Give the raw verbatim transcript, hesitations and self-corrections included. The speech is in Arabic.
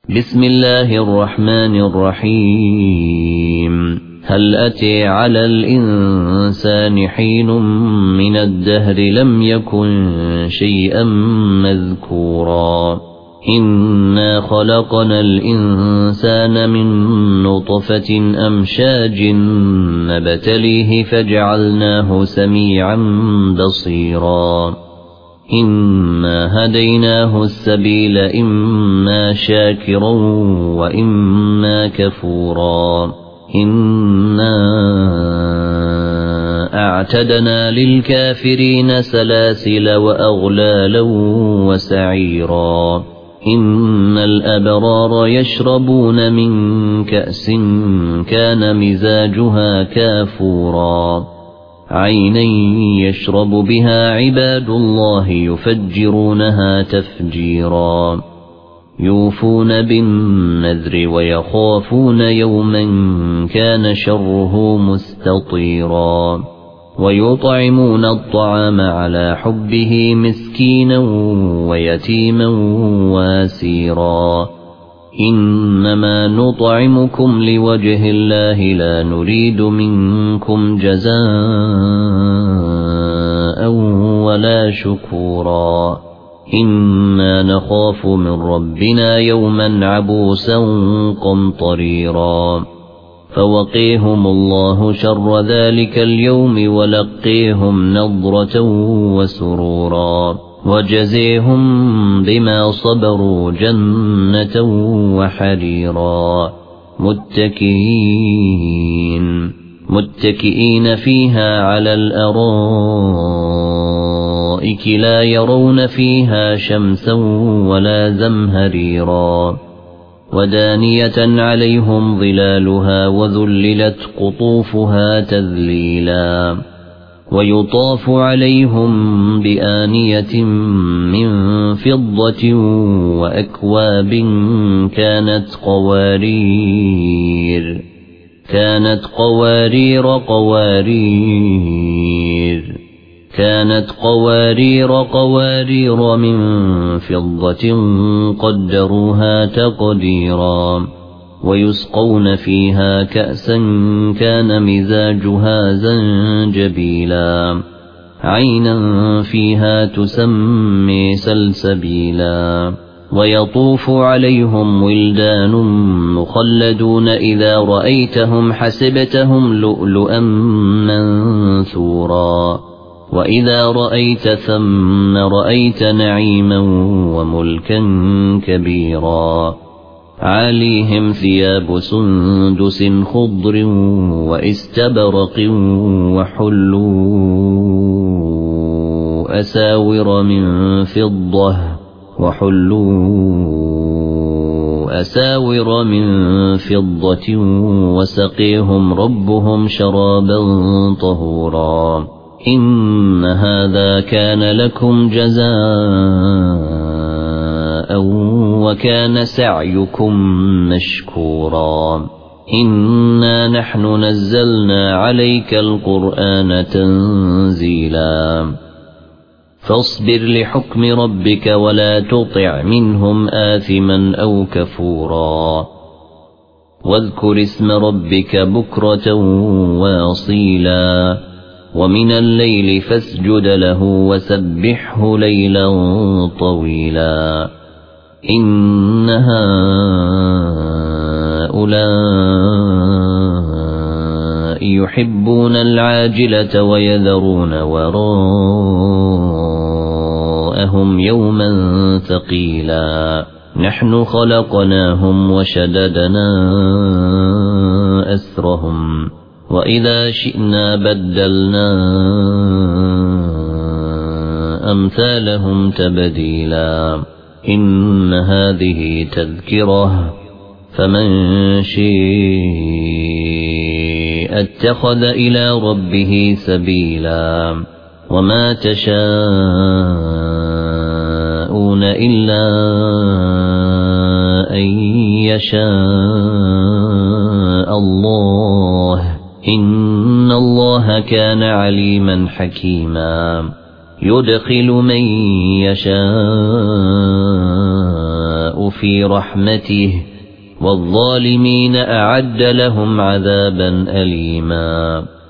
بسم الله الرحمن الرحيم هل أتي على الإنسان حين من الدهر لم يكن شيئا مذكورا إنا خلقنا الإنسان من نطفة أمشاج نبتليه فجعلناه سميعا بصيرا إنا هديناه السبيل إما شاكرا وإما كفورا إنا أعتدنا للكافرين سلاسل وأغلالا وسعيرا إن الأبرار يشربون من كأس كان مزاجها كافورا عينا يشرب بها عباد الله يفجرونها تفجيرا يوفون بالنذر ويخافون يوما كان شره مستطيرا ويطعمون الطعام على حبه مسكينا ويتيما واسيرا إنما نطعمكم لوجه الله لا نريد منكم جزاء ولا شكورا إنا نخاف من ربنا يوما عبوسا قمطريرا فوقيهم الله شر ذلك اليوم ولقيهم نضرة وسرورا وجزيهم بما صبروا جنة وحريرا متكئين متكئين فيها على الأرائك لا يرون فيها شمسا ولا زمهريرا ودانية عليهم ظلالها وذللت قطوفها تذليلا ويطاف عليهم بآنية من فضة وأكواب كانت قوارير كانت قوارير قوارير كانت قوارير قوارير من فضة قدروها تقديرا ويسقون فيها كأسا كان مزاجها زنجبيلا عينا فيها تسمي سلسبيلا ويطوف عليهم ولدان مخلدون إذا رأيتهم حسبتهم لؤلؤا منثورا وإذا رأيت ثم رأيت نعيما وملكا كبيرا عليهم ثياب سندس خضر وإستبرق وحلوا أساور من فضة وحلوا أساور من فضة وسقيهم ربهم شرابا طهورا إن هذا كان لكم جزاء وكان سعيكم مشكورا إنا نحن نزلنا عليك القرآن تنزيلا فاصبر لحكم ربك ولا تطع منهم آثما أو كفورا واذكر اسم ربك بكرة واصيلا ومن الليل فاسجد له وسبحه ليلا طويلا إن هؤلاء يحبون العاجلة ويذرون وراءهم يوما ثقيلا نحن خلقناهم وشددنا أسرهم وإذا شئنا بدلنا أمثالهم تبديلا إن هذه تذكرة فمن شاء اتخذ إلى ربه سبيلا وما تشاءون إلا أن يشاء الله إن الله كان عليما حكيما يدخل من يشاء في رحمته والظالمين أعد لهم عذابا أليما.